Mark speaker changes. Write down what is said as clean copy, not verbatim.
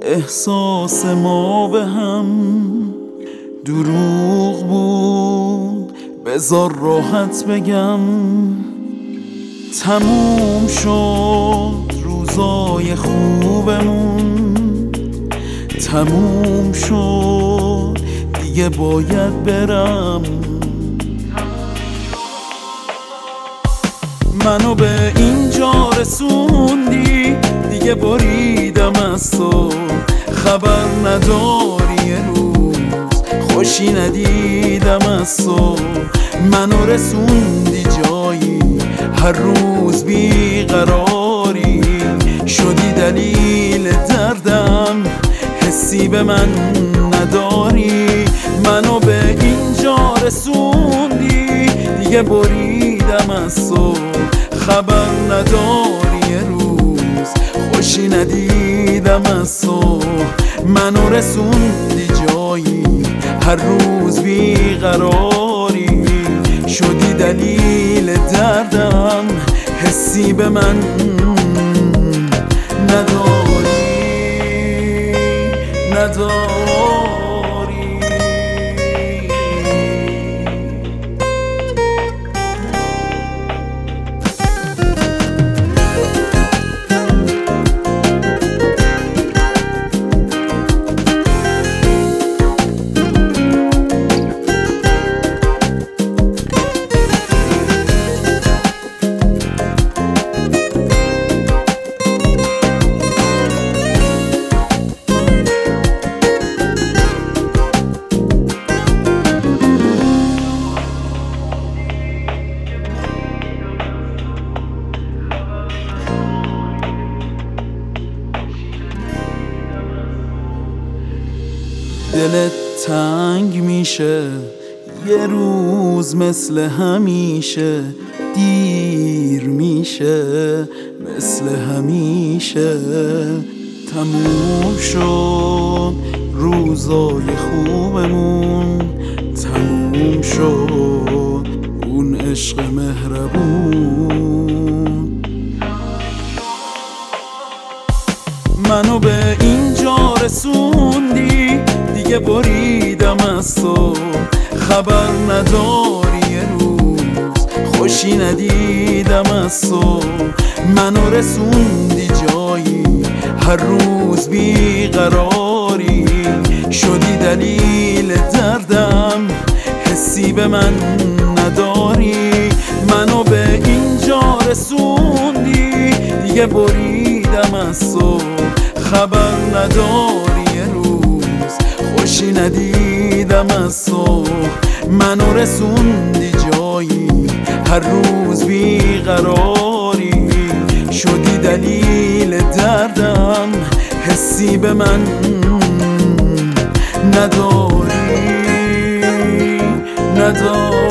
Speaker 1: احساس ما به هم دروغ بود، بذار راحت بگم. تموم شد روزای خوبمون، تموم شد دیگه باید برم. منو به اینجا رسوندی، دیگه بریدم از تو. خبر نداری یه روز خوشی ندیدم از تو. منو رسوندی جایی هر روز بیقراری، شدی دلیل دردم حسی به من نداری. منو به اینجا رسوندی، دیگه بریدم از تو. خبر نداری یه روز خوشی ندیدم از تو. منو رسوندی جایی هر روز بیقراری، شدی دلیل دردم حسی به من نداری. دلت تنگ میشه یه روز مثل همیشه، دیر میشه مثل همیشه. تموم شد روزای خوبمون، تموم شد اون عشق مهربون. منو به اینجا رسوندی، دیگه بریدم از تو. خبر نداری یه روز خوشی ندیدم از تو. منو رسوندی جایی هر روز بیقراری، شدی دلیل دردم حسی به من نداری. منو به اینجا رسوندی، دیگه بریدم از تو. خبر نداری یه روز خوشی ندیدم از تو. منو رسوندی جایی هر روز بیقراری، شدی دلیل دردم حسی به من نداری.